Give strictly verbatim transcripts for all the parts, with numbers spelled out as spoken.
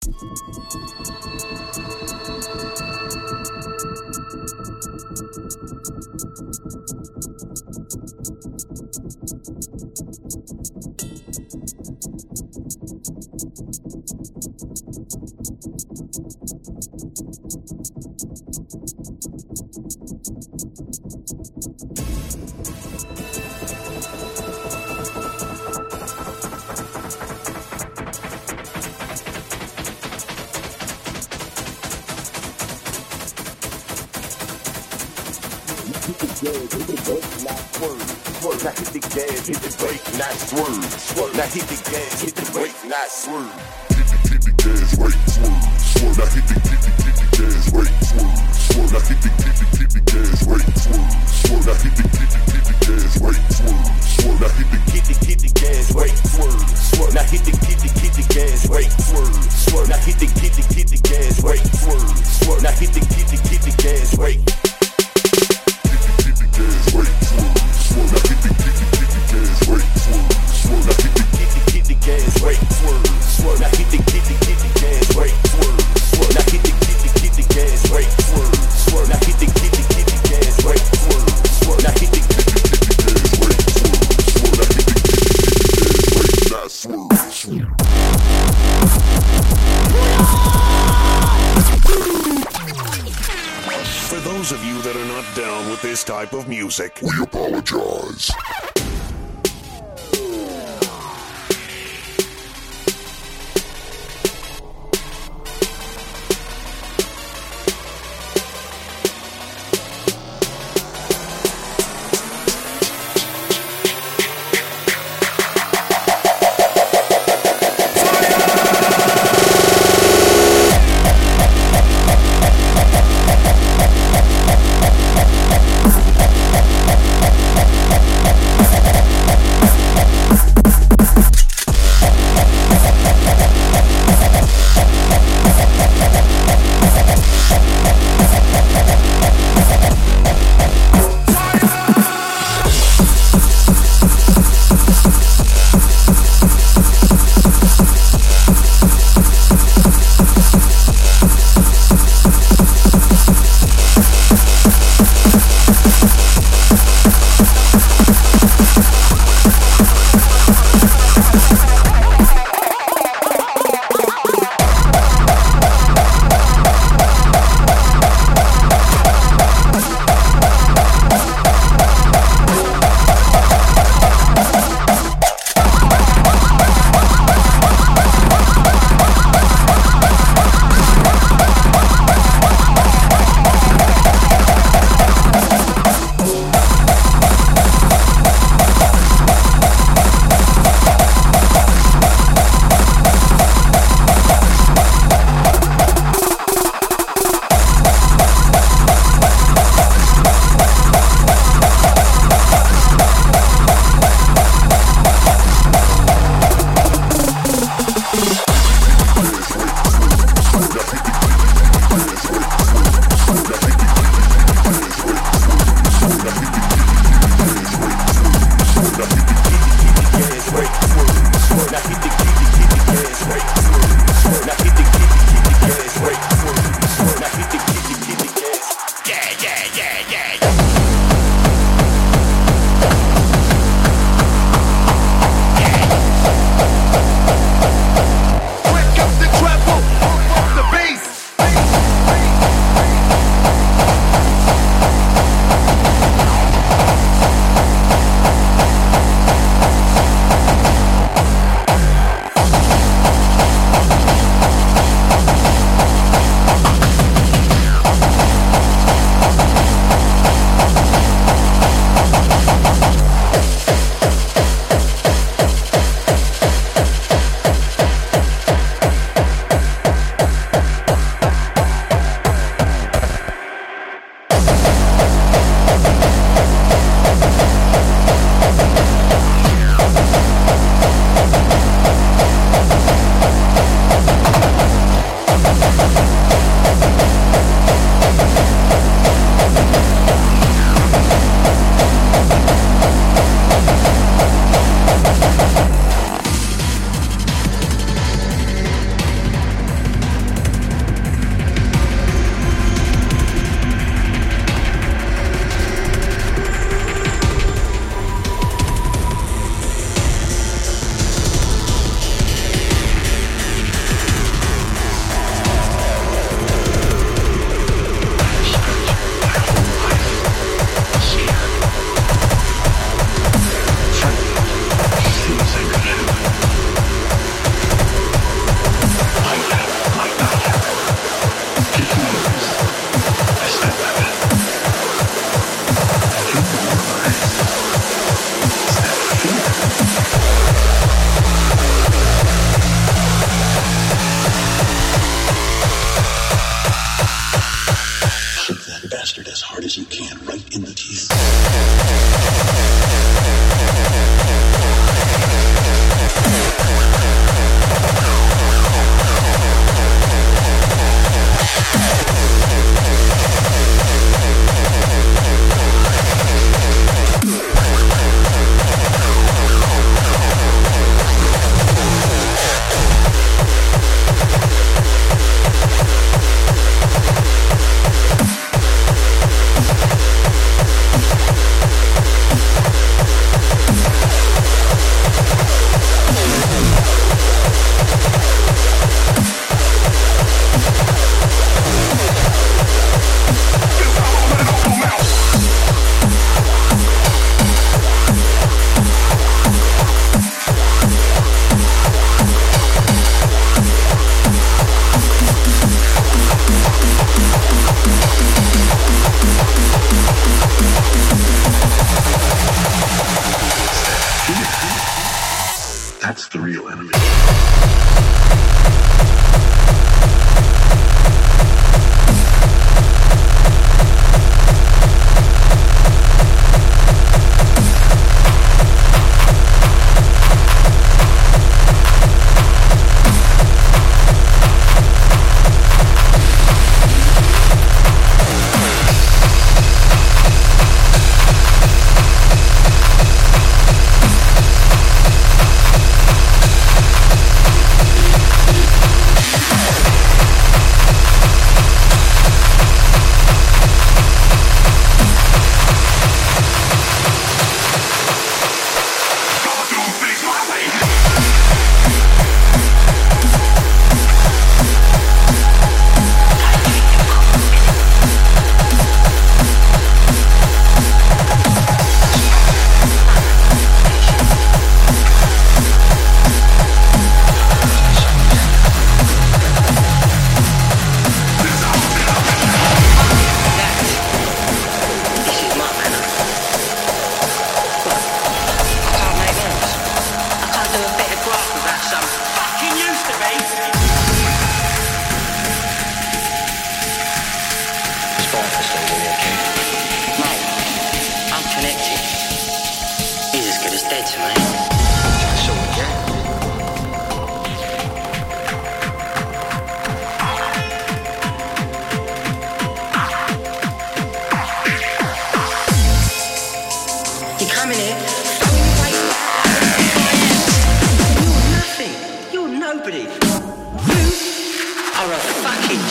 Now hit the gas, hit the brake, not swerve. Swerve. Now hit the gas, hit the brake, not swerve. Hit the, hit the gas, brake, swerve. Swerve. Now hit the, hit the, hit the gas, brake, swerve. Swerve. Now hit the, hit the, hit the gas, brake, swerve. Swerve. Now hit the, hit the, hit the gas, brake, swerve. Swerve. Now hit the, hit the, hit the gas, brake, swerve. Swerve. Now hit the, hit the, hit the gas, brake, swerve. Swerve. Now hit the, hit the, hit the gas, brake, swerve. Swerve. Now hit the, hit the, hit the gas, brake. For those of you that are not down with this type of music, we apologize. We'll be right back.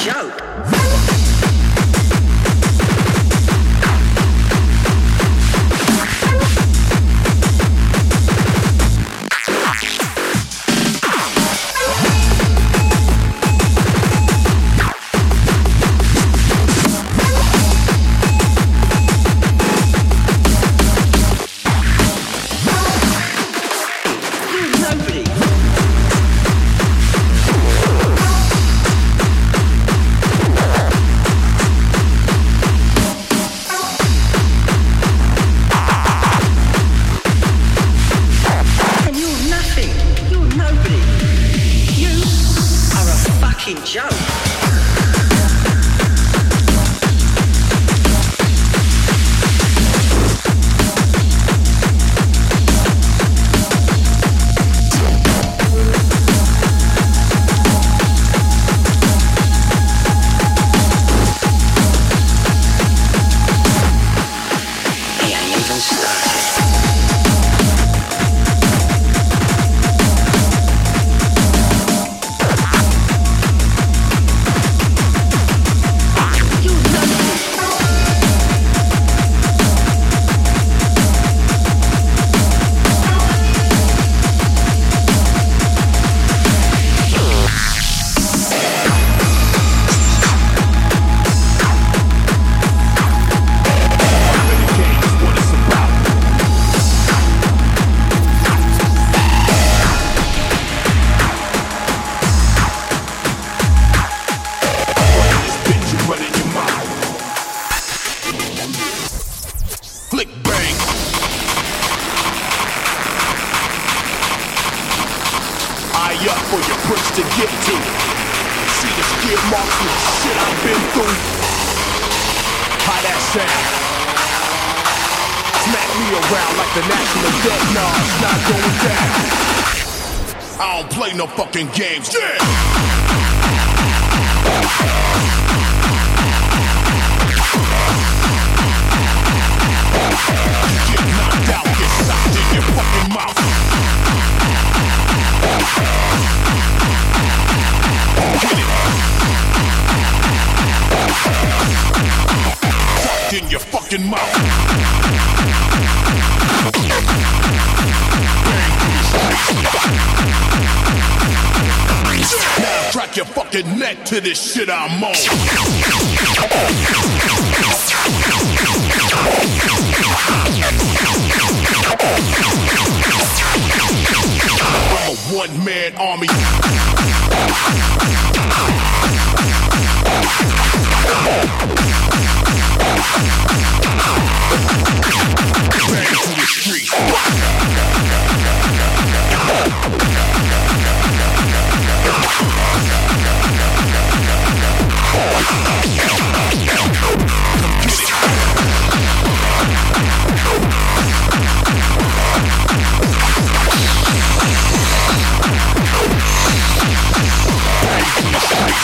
joke. Fucking games, yeah! Get knocked out, get socked in your fucking mouth. Get it. Socked in your fucking mouth. Now crack your fucking neck to this shit I'm on. I'm a one-man army. Bang to the streets. Streets.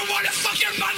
wanna fuck your mother!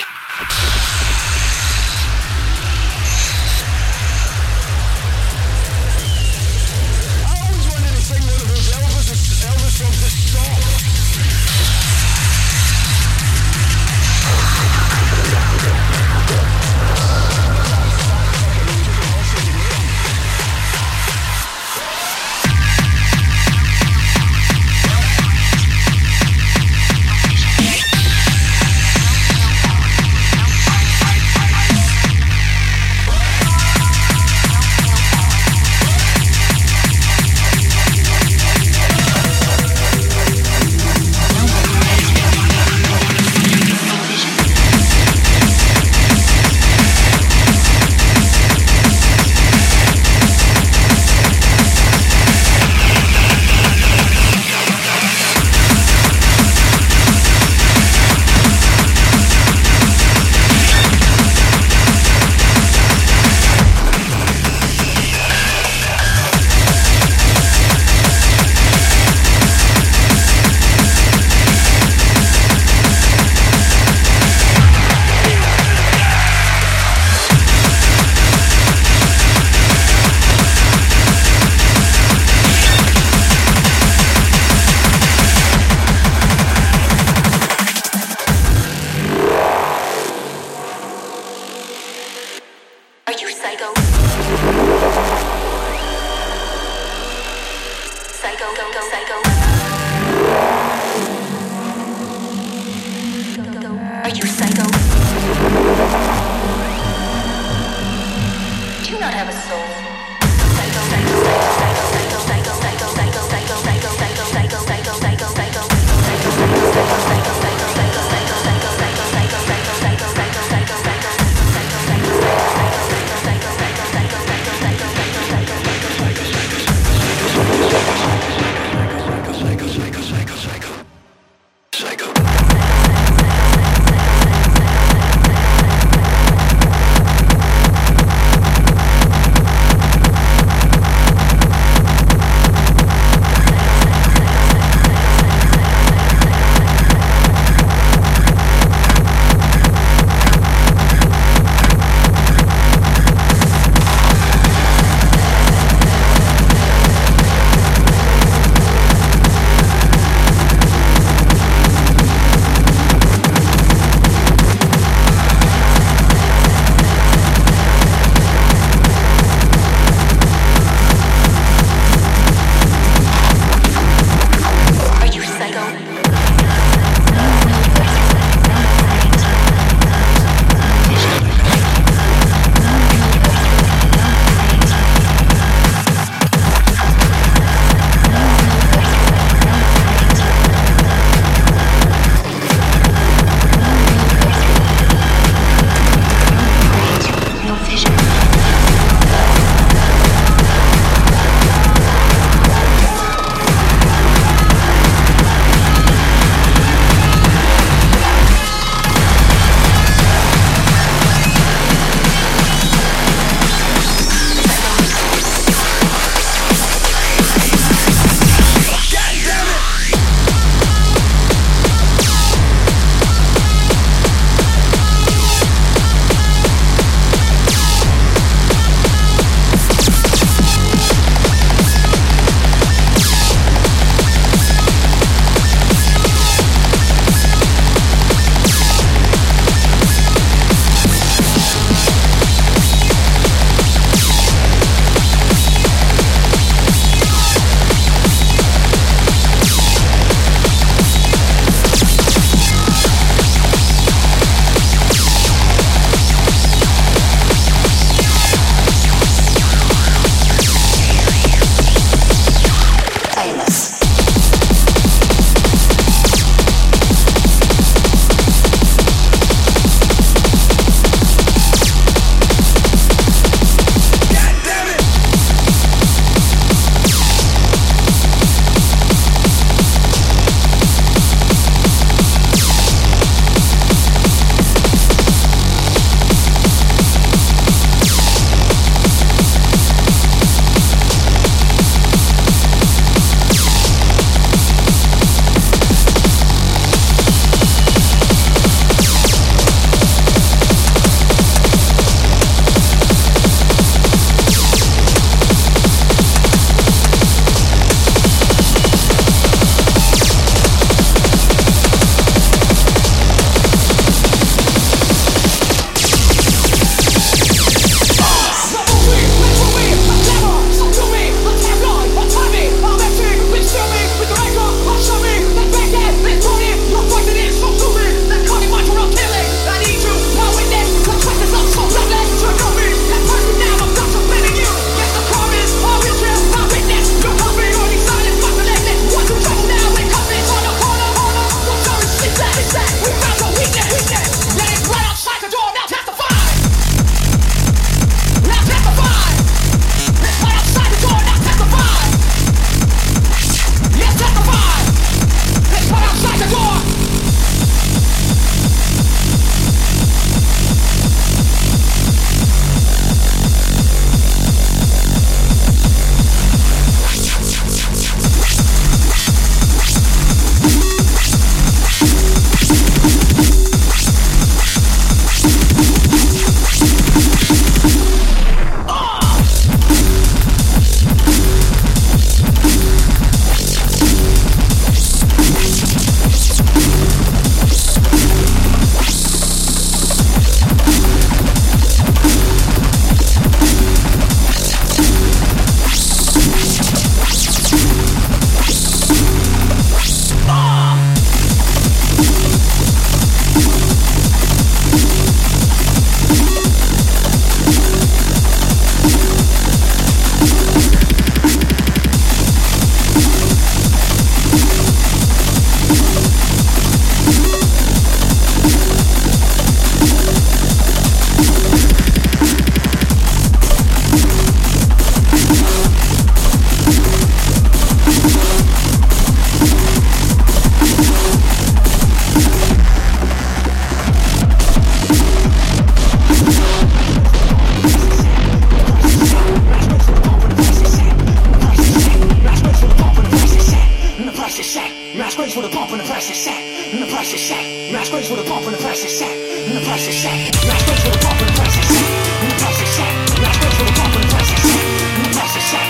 place where the pump and the price is set. And the price is set. Last place where the pump and the price is set. And the price is set. Last place where the pump and the price is set. And the price is set.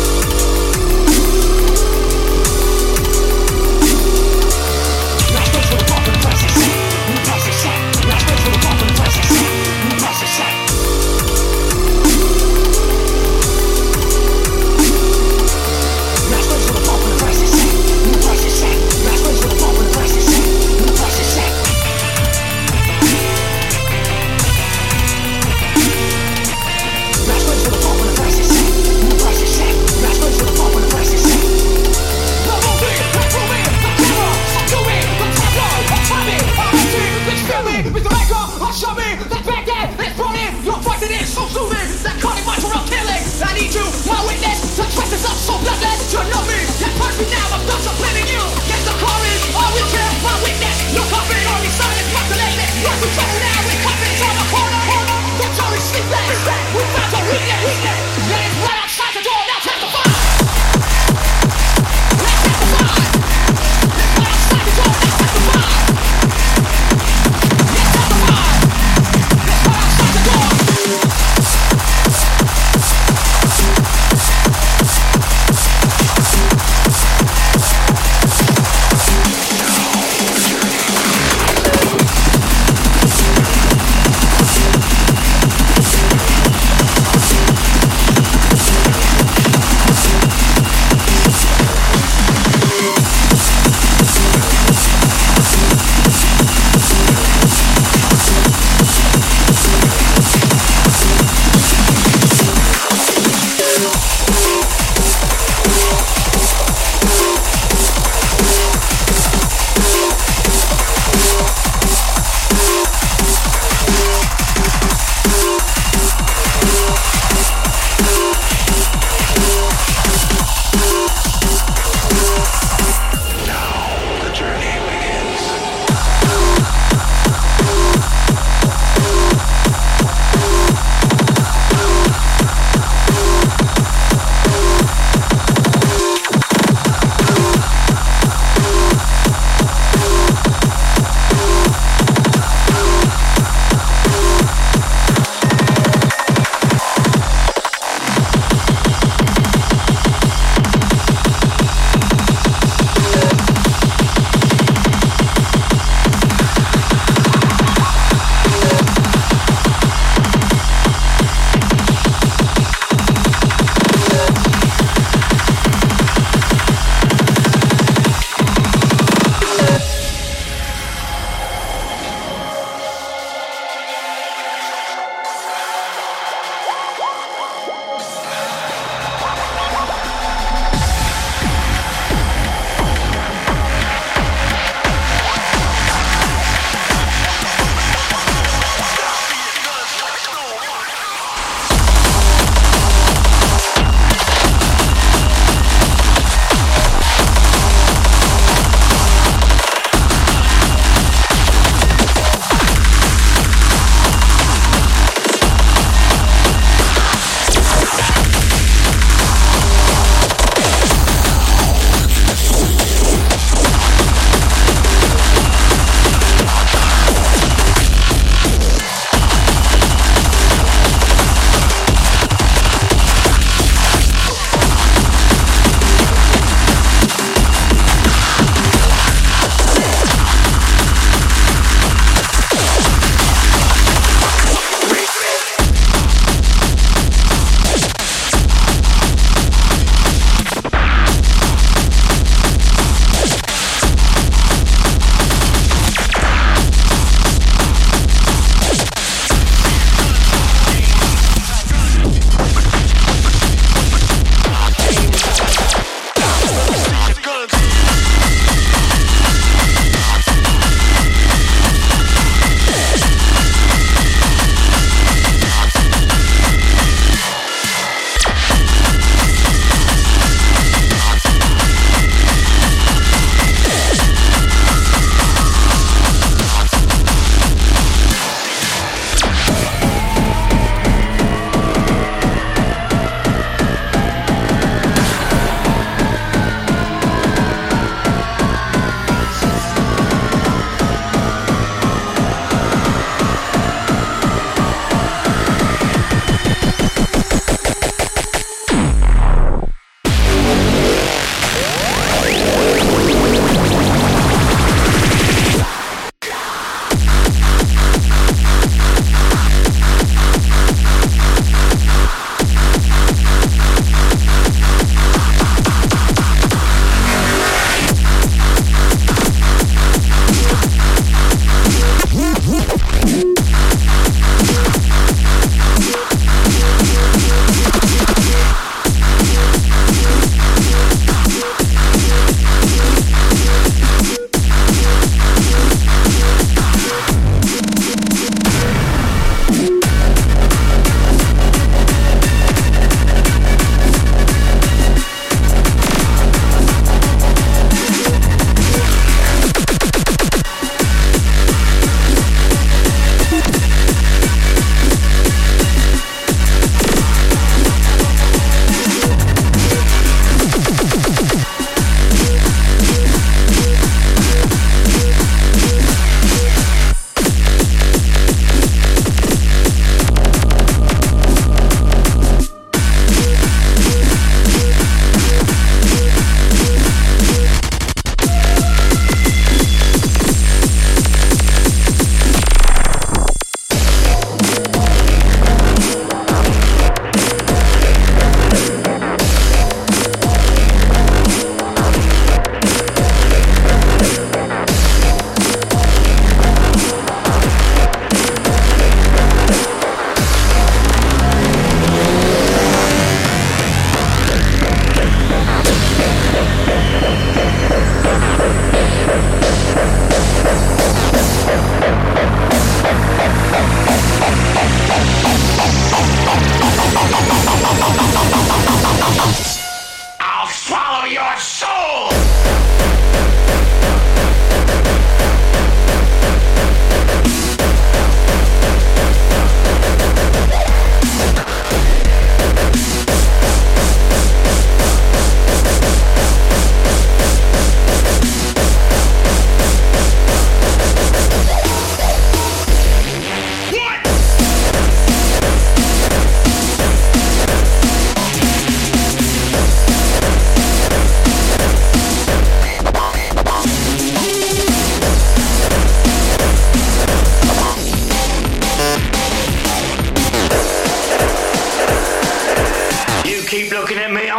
Last place where the pump and the price is set. And the price is set. Last place where the pump and the price is set. And the price is set. Last place where the pump and the price is set. And the price is set. Last place where the pump and the price is set. And the price is set. Last place where the pump and the price is set. And the price is set. Last place where the pump and the price is set. Now move it, move it, the camera, do it, the tempo, time it, I'm empty, bitch feel me, Mister Maker, I'll show me, that back there, it's brought in, you're fighting it, so soothing, that calling my for killing, I need you, my witness, to trust this up so bloodless, you know me, that hurts me now, I'm done supplanting you, get the chorus, all we care, my witness, you're covered, all these silence, populated, yes, we trouble now, we're covered, on the corner, corner, the door is sleepless, we found your weakness, weakness, let it right outside the door, now testify.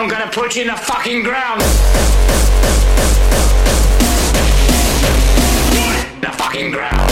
I'm gonna put you in the fucking ground. The fucking ground.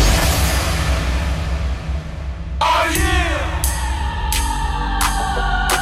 Oh yeah!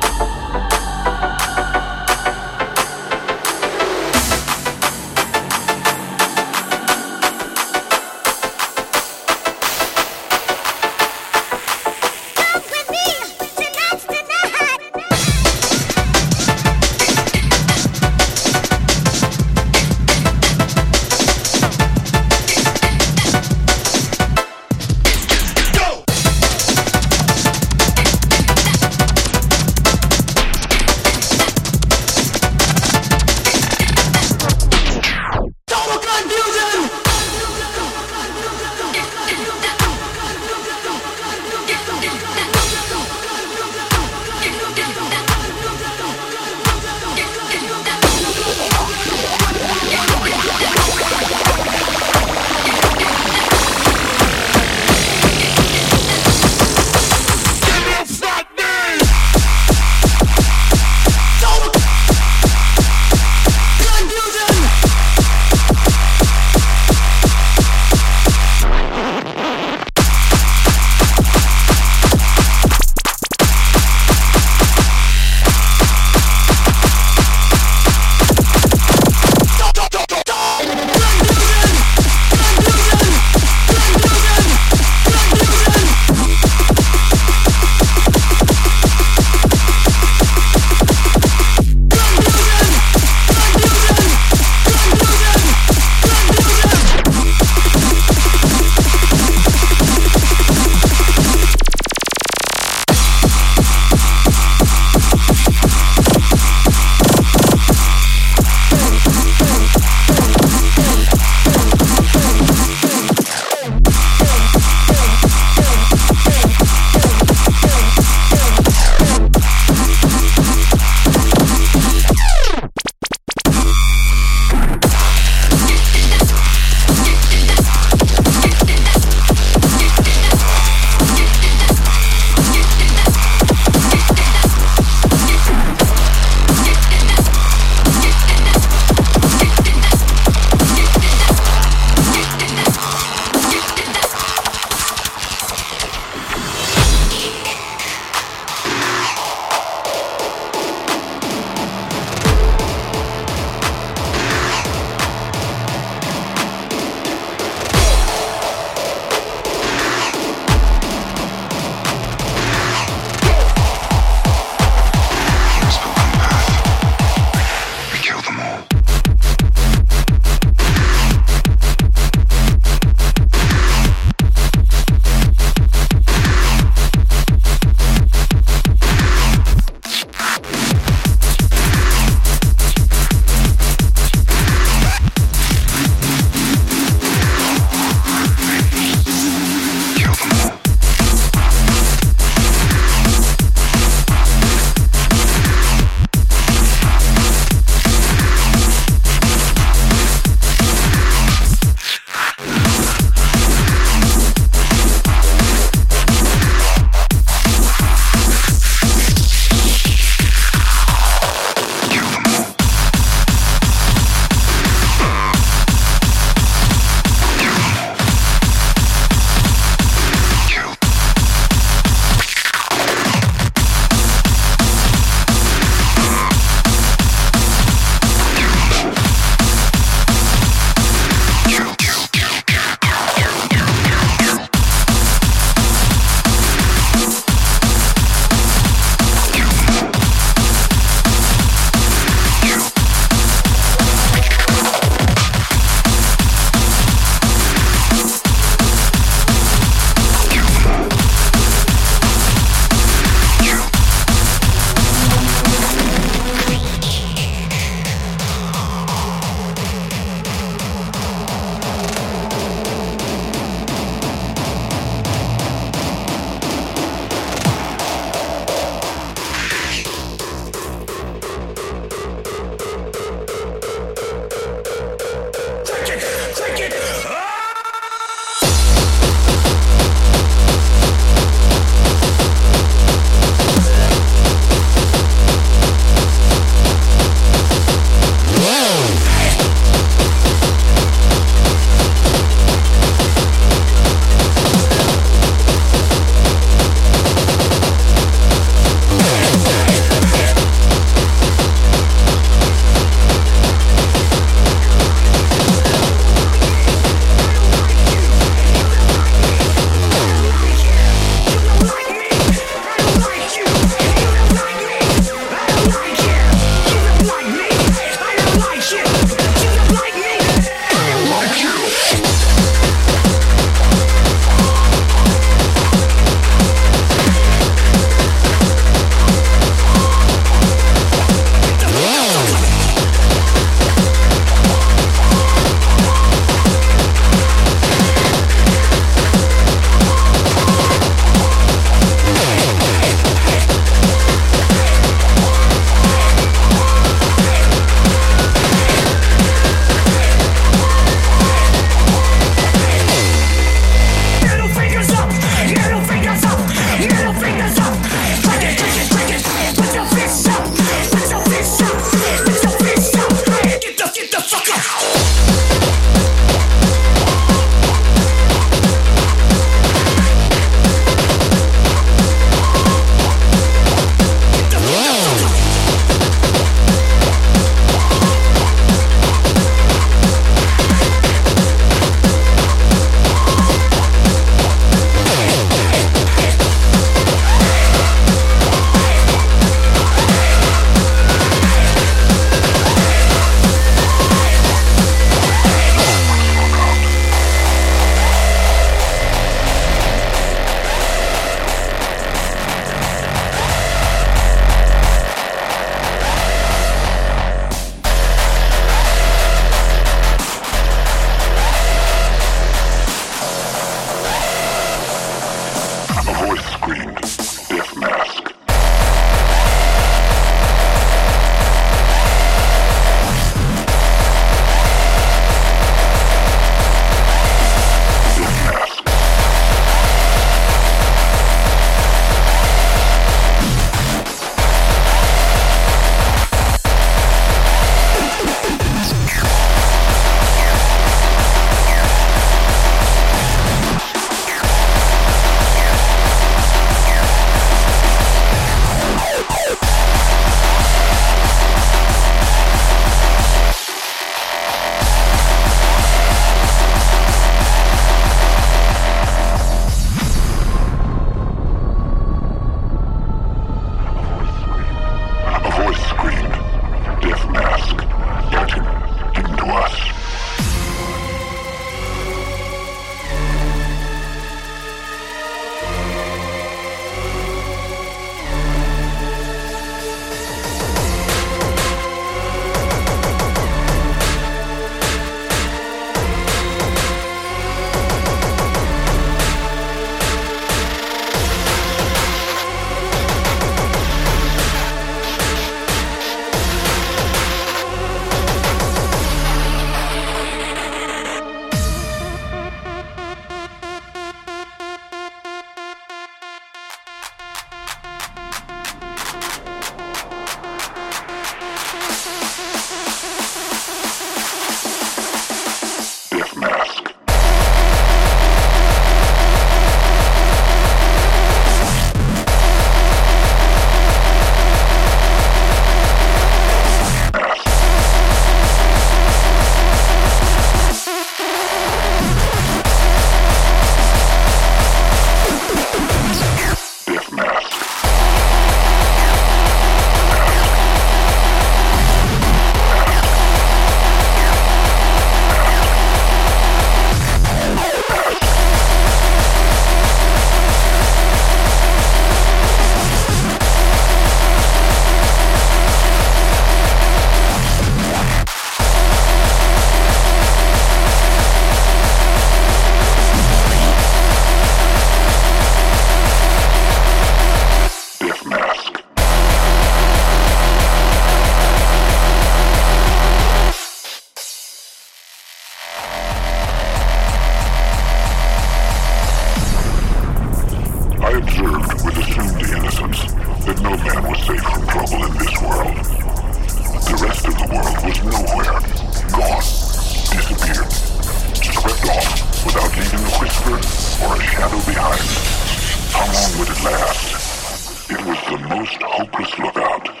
fellow man was safe from trouble in this world. The rest of the world was nowhere. Gone. Disappeared. Swept off without leaving a whisper or a shadow behind. How long would it last? It was the most hopeless lookout